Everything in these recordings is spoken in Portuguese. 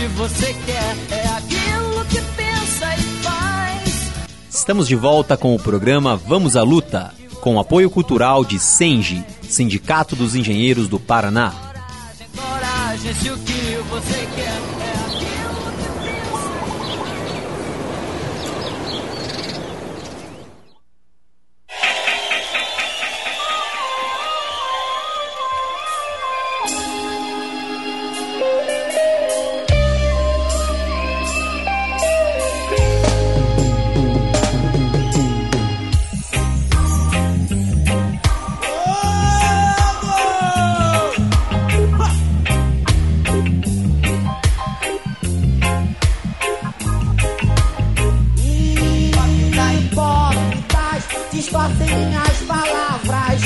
você quer, é aquilo que pensa e faz. Estamos de volta com o programa Vamos à Luta, com o apoio cultural de SENGE, Sindicato dos Engenheiros do Paraná. Coragem, se o que você quer é aquilo que pensa. Distorcem minhas palavras.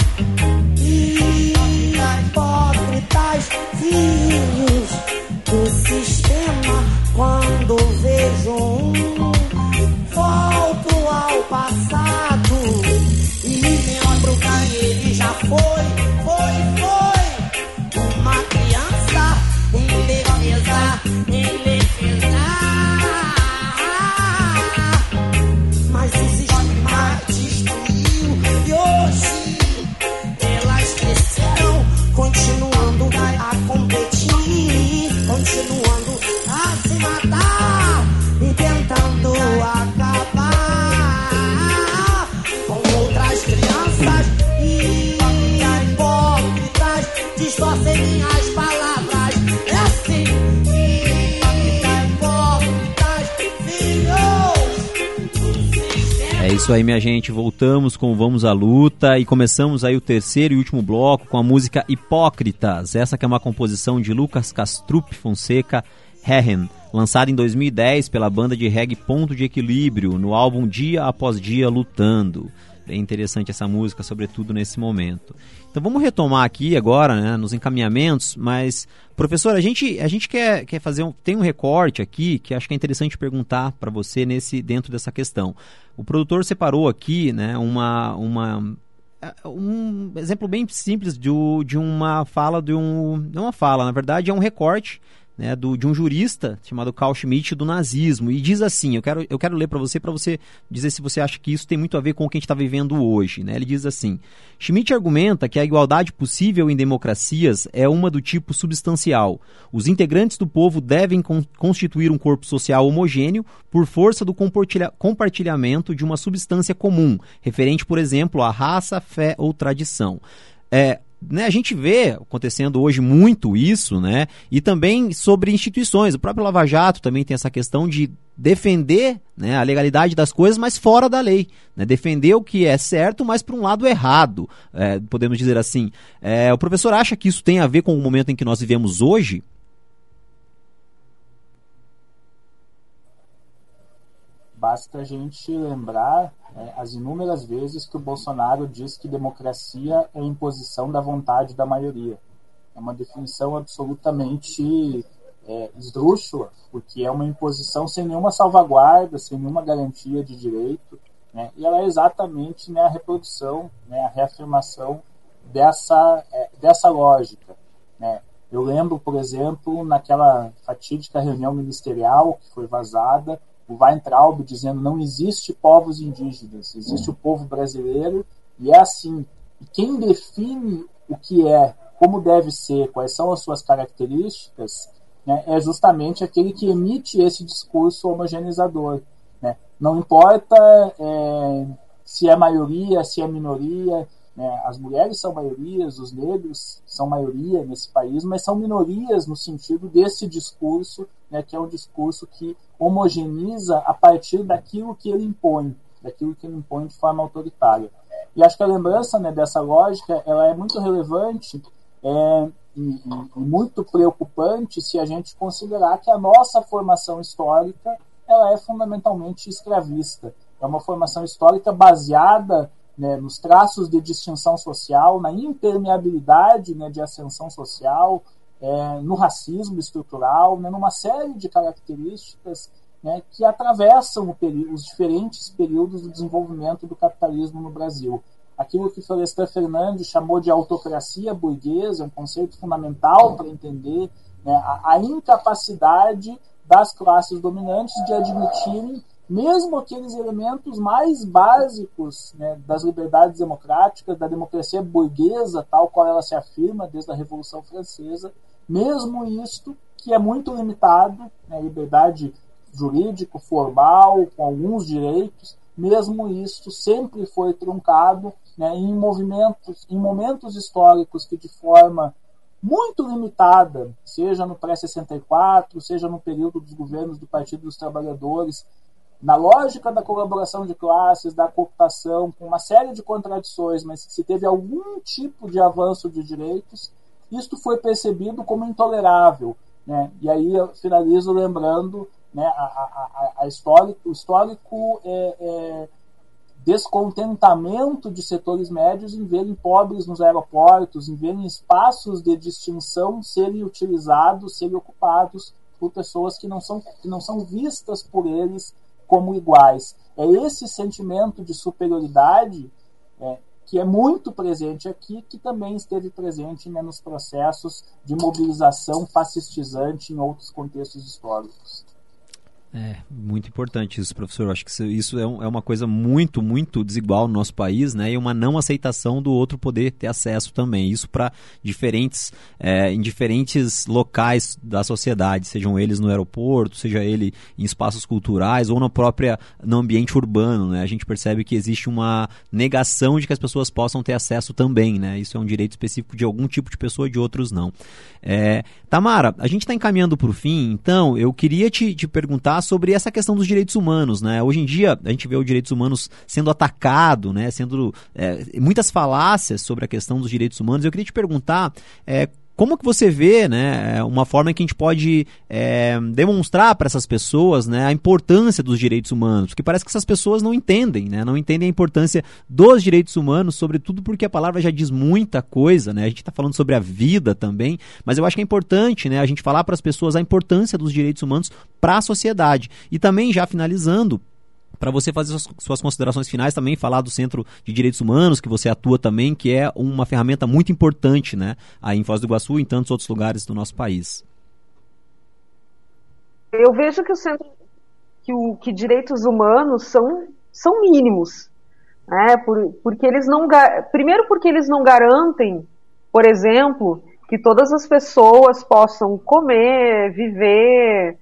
Hipócritas, filhos do sistema. Quando vejo volto ao passado e me lembro que ele já foi uma criança indefesa, mas o sistema destruiu e hoje elas cresceram, continuando a competir, continuando a se matar e tentando acabar com outras crianças hipócritas, distorcem minhas palavras. É assim, hipócritas, filhos. É isso aí, minha gente, voltamos com o Vamos à Luta e começamos aí o terceiro e último bloco com a música Hipócritas, essa que é uma composição de Lucas Castrup Fonseca Herren, lançada em 2010 pela banda de reggae Ponto de Equilíbrio, no álbum Dia Após Dia Lutando. Bem interessante essa música, sobretudo nesse momento. Então vamos retomar aqui agora, né, nos encaminhamentos, mas, professor, a gente quer fazer tem um recorte aqui que acho que é interessante perguntar para você dentro dessa questão. O produtor separou aqui, né, um exemplo bem simples de uma fala, não uma fala, na verdade é um recorte, né, de um jurista chamado Carl Schmitt do nazismo, e diz assim, eu quero ler para você dizer se você acha que isso tem muito a ver com o que a gente está vivendo hoje, né? Ele diz assim: Schmitt argumenta que a igualdade possível em democracias é uma do tipo substancial. Os integrantes do povo devem constituir um corpo social homogêneo por força do compartilhamento de uma substância comum, referente, por exemplo, à raça, fé ou tradição. A gente vê acontecendo hoje muito isso, né? E também sobre instituições. O próprio Lava Jato também tem essa questão de defender, né, a legalidade das coisas, mas fora da lei, né? Defender o que é certo, mas para um lado errado, podemos dizer assim. O professor acha que isso tem a ver com o momento em que nós vivemos hoje? Basta a gente lembrar as inúmeras vezes que o Bolsonaro diz que democracia é a imposição da vontade da maioria. É uma definição absolutamente esdrúxula, porque é uma imposição sem nenhuma salvaguarda, sem nenhuma garantia de direito, né? E ela é exatamente, né, a reprodução, né, a reafirmação dessa lógica, né? Eu lembro, por exemplo, naquela fatídica reunião ministerial que foi vazada, o Weintraub dizendo: não existe povos indígenas, existe o povo brasileiro, e é assim. E quem define o que é, como deve ser, quais são as suas características, né, é justamente aquele que emite esse discurso homogeneizador, né? Não importa se é maioria, se é minoria, né? As mulheres são maiorias, os negros são maioria nesse país, mas são minorias no sentido desse discurso, né, que é um discurso que homogeneiza a partir daquilo que ele impõe de forma autoritária. E acho que a lembrança, né, dessa lógica ela é muito relevante e muito preocupante se a gente considerar que a nossa formação histórica ela é fundamentalmente escravista. É uma formação histórica baseada, né, nos traços de distinção social, na impermeabilidade, né, de ascensão social, no racismo estrutural, né, numa série de características, né, que atravessam os diferentes períodos do desenvolvimento do capitalismo no Brasil. aquilo que Florestan Fernandes chamou de autocracia burguesa, um conceito fundamental para entender, né, a incapacidade das classes dominantes de admitirem mesmo aqueles elementos mais básicos, né, das liberdades democráticas, da democracia burguesa, tal qual ela se afirma desde a Revolução Francesa, mesmo isto que é muito limitado, né, liberdade jurídico, formal, com alguns direitos, mesmo isto sempre foi truncado, né, em momentos históricos que de forma muito limitada, seja no pré-64, seja no período dos governos do Partido dos Trabalhadores, na lógica da colaboração de classes, da cooptação, com uma série de contradições, mas se teve algum tipo de avanço de direitos, isto foi percebido como intolerável, né? E aí eu finalizo lembrando, né, o histórico descontentamento de setores médios em verem pobres nos aeroportos, em verem espaços de distinção serem utilizados, serem ocupados por pessoas que não são vistas por eles como iguais. É esse sentimento de superioridade que é muito presente aqui, que também esteve presente, né, nos processos de mobilização fascistizante em outros contextos históricos. Muito importante isso, professor. Eu acho que isso é uma coisa muito, muito desigual no nosso país, né? E uma não aceitação do outro poder ter acesso também. Isso para em diferentes locais da sociedade, sejam eles no aeroporto, seja ele em espaços culturais ou no ambiente urbano, né? A gente percebe que existe uma negação de que as pessoas possam ter acesso também, né? Isso é um direito específico de algum tipo de pessoa, de outros não. Tamara, a gente está encaminhando para o fim, então eu queria te perguntar sobre essa questão dos direitos humanos, né? Hoje em dia a gente vê os direitos humanos sendo atacado, né? Sendo muitas falácias sobre a questão dos direitos humanos. Eu queria te perguntar como que você vê, né, uma forma que a gente pode demonstrar para essas pessoas, né, a importância dos direitos humanos, porque parece que essas pessoas não entendem, né, não entendem a importância dos direitos humanos, sobretudo porque a palavra já diz muita coisa, né, a gente está falando sobre a vida também, mas eu acho que é importante, né, a gente falar para as pessoas a importância dos direitos humanos para a sociedade. E também, já finalizando, para você fazer suas considerações finais, também falar do Centro de Direitos Humanos, que você atua também, que é uma ferramenta muito importante, né, aí em Foz do Iguaçu e em tantos outros lugares do nosso país. Eu vejo que direitos humanos são mínimos, né, porque eles não, primeiro porque eles não garantem, por exemplo, que todas as pessoas possam comer, viver,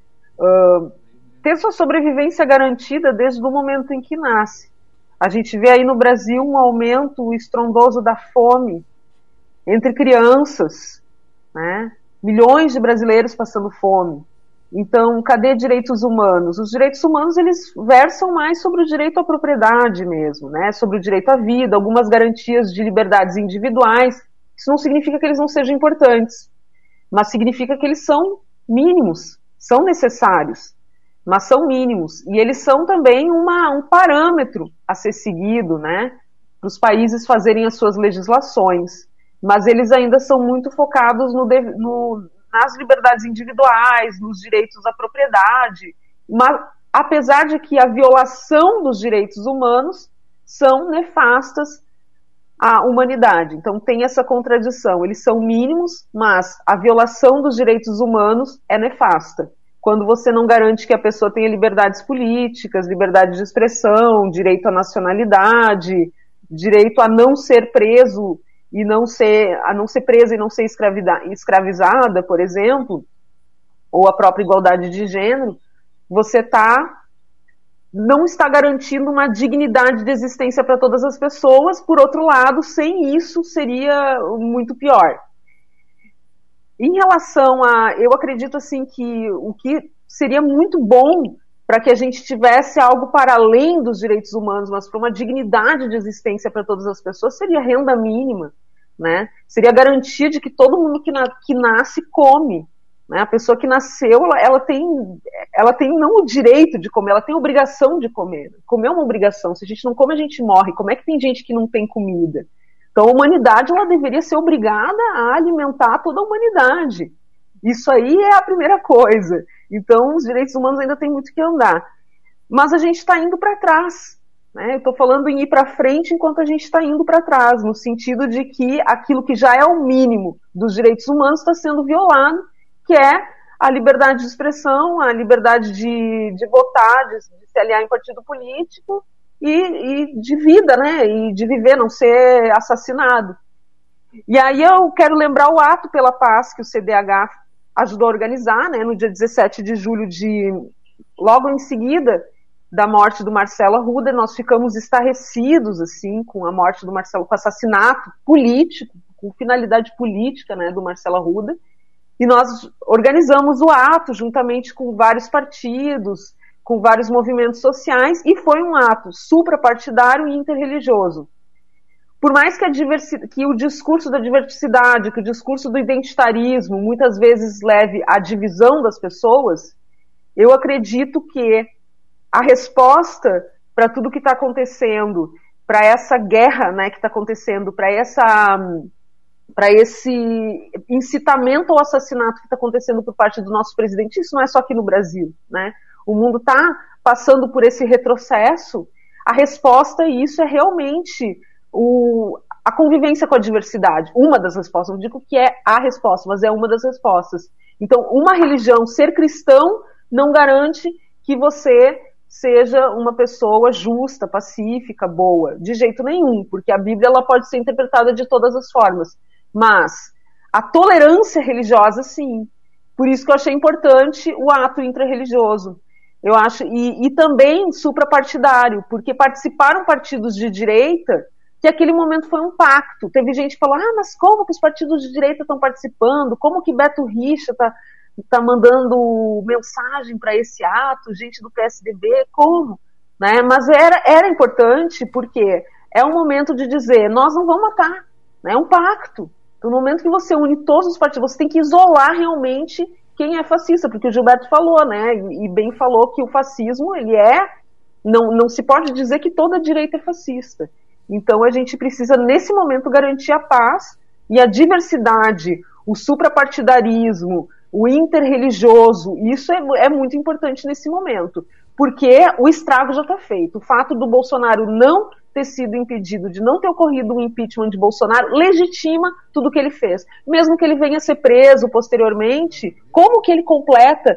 ter sua sobrevivência garantida desde o momento em que nasce. A gente vê aí no Brasil um aumento estrondoso da fome entre crianças, né? Milhões de brasileiros passando fome. Então, cadê direitos humanos? Os direitos humanos, eles versam mais sobre o direito à propriedade mesmo, né? Sobre o direito à vida, algumas garantias de liberdades individuais. Isso não significa que eles não sejam importantes, mas significa que eles são mínimos, são necessários, mas são mínimos, e eles são também um parâmetro a ser seguido, né, para os países fazerem as suas legislações, mas eles ainda são muito focados nas liberdades individuais, nos direitos à propriedade, mas apesar de que a violação dos direitos humanos são nefastas à humanidade. Então tem essa contradição, eles são mínimos, mas a violação dos direitos humanos é nefasta. Quando você não garante que a pessoa tenha liberdades políticas, liberdade de expressão, direito à nacionalidade, direito a não ser preso e a não ser presa e não ser escravizada, por exemplo, ou a própria igualdade de gênero, você não está garantindo uma dignidade de existência para todas as pessoas. Por outro lado, sem isso seria muito pior. Em relação eu acredito assim que o que seria muito bom para que a gente tivesse algo para além dos direitos humanos, mas para uma dignidade de existência para todas as pessoas, seria renda mínima, né? Seria a garantia de que todo mundo que nasce come, né? A pessoa que nasceu, ela tem não o direito de comer, ela tem a obrigação de comer. Comer é uma obrigação. Se a gente não come, a gente morre. Como é que tem gente que não tem comida? Então a humanidade, ela deveria ser obrigada a alimentar toda a humanidade. Isso aí é a primeira coisa. Então os direitos humanos ainda têm muito que andar. Mas a gente está indo para trás. né? Eu estou falando em ir para frente enquanto a gente está indo para trás, no sentido de que aquilo que já é o mínimo dos direitos humanos está sendo violado, que é a liberdade de expressão, a liberdade de votar, de se aliar em partido político e de vida, né? E de viver, não ser assassinado. E aí eu quero lembrar o Ato pela Paz que o CDH ajudou a organizar, né? No dia 17 de julho, logo em seguida da morte do Marcelo Arruda, nós ficamos estarrecidos, assim, com a morte do Marcelo, com o assassinato político, com finalidade política, né, do Marcelo Arruda, e nós organizamos o ato juntamente com vários partidos, com vários movimentos sociais, e foi um ato suprapartidário e interreligioso. Por mais que o discurso da diversidade, que o discurso do identitarismo muitas vezes leve à divisão das pessoas, eu acredito que a resposta para tudo que está acontecendo, para essa guerra, né, que está acontecendo, para esse incitamento ao assassinato que está acontecendo por parte do nosso presidente, isso não é só aqui no Brasil, né? O mundo está passando por esse retrocesso. A resposta a isso é realmente a convivência com a diversidade. Uma das respostas, não digo que é a resposta, mas é uma das respostas. Então, uma religião, ser cristão, não garante que você seja uma pessoa justa, pacífica, boa, de jeito nenhum, porque a Bíblia ela pode ser interpretada de todas as formas, mas a tolerância religiosa, sim. Por isso que eu achei importante o ato intrarreligioso. Eu acho, e também suprapartidário, porque participaram partidos de direita, que aquele momento foi um pacto. Teve gente que falou, mas como que os partidos de direita estão participando? Como que Beto Richa está mandando mensagem para esse ato, gente do PSDB, como? Né? Mas era importante porque é um momento de dizer, nós não vamos matar, né? É um pacto. No momento que você une todos os partidos, você tem que isolar realmente quem é fascista, porque o Gilberto falou, né? E bem falou que o fascismo, ele não se pode dizer que toda a direita é fascista. Então a gente precisa, nesse momento, garantir a paz e a diversidade, o suprapartidarismo, o interreligioso, isso é muito importante nesse momento, porque o estrago já está feito. O fato do Bolsonaro não ter sido impedido, de não ter ocorrido um impeachment de Bolsonaro, legitima tudo que ele fez. Mesmo que ele venha a ser preso posteriormente, como que ele completa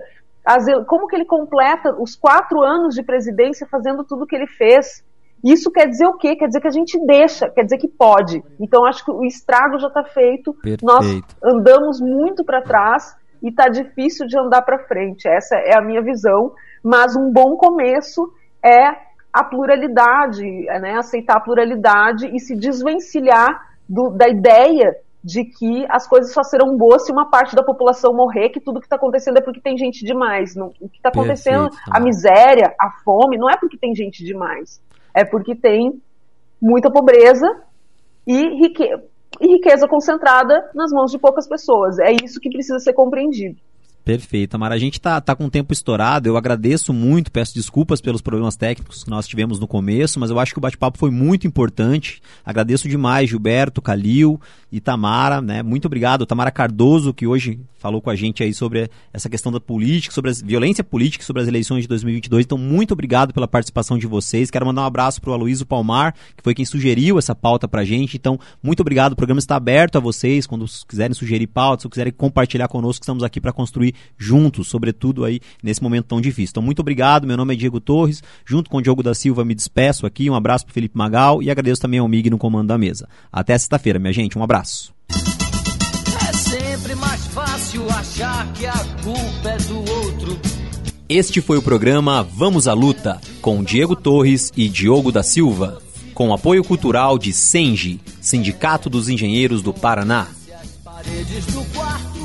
os 4 anos de presidência fazendo tudo que ele fez? Isso quer dizer o quê? Quer dizer que a gente deixa, quer dizer que pode. Então acho que o estrago já está feito. Perfeito. Nós andamos muito para trás e está difícil de andar para frente. Essa é a minha visão, mas um bom começo é a pluralidade, né? Aceitar a pluralidade e se desvencilhar da ideia de que as coisas só serão boas se uma parte da população morrer, que tudo que está acontecendo é porque tem gente demais. Não, o que está acontecendo, a miséria, a fome, não é porque tem gente demais, é porque tem muita pobreza e riqueza concentrada nas mãos de poucas pessoas. É isso que precisa ser compreendido. Perfeito, Tamara. A gente tá com o tempo estourado, eu agradeço muito, peço desculpas pelos problemas técnicos que nós tivemos no começo, mas eu acho que o bate-papo foi muito importante. Agradeço demais Gilberto, Calil e Tamara, né? Muito obrigado. Tamara Cardoso, que hoje falou com a gente aí sobre essa questão da política, sobre a violência política, sobre as eleições de 2022. Então, muito obrigado pela participação de vocês. Quero mandar um abraço pro Aloysio Palmar, que foi quem sugeriu essa pauta pra gente. Então, muito obrigado. O programa está aberto a vocês, quando quiserem sugerir pautas, ou quiserem compartilhar conosco, estamos aqui para construir juntos, sobretudo aí nesse momento tão difícil. Então, muito obrigado. Meu nome é Diego Torres. Junto com o Diogo da Silva, me despeço aqui. Um abraço pro Felipe Magal e agradeço também ao Mig no comando da mesa. Até sexta-feira, minha gente. Um abraço. É sempre mais fácil achar que a culpa é do outro. Este foi o programa Vamos à Luta, com Diego Torres e Diogo da Silva, com apoio cultural de Sengi, Sindicato dos Engenheiros do Paraná. As paredes do quarto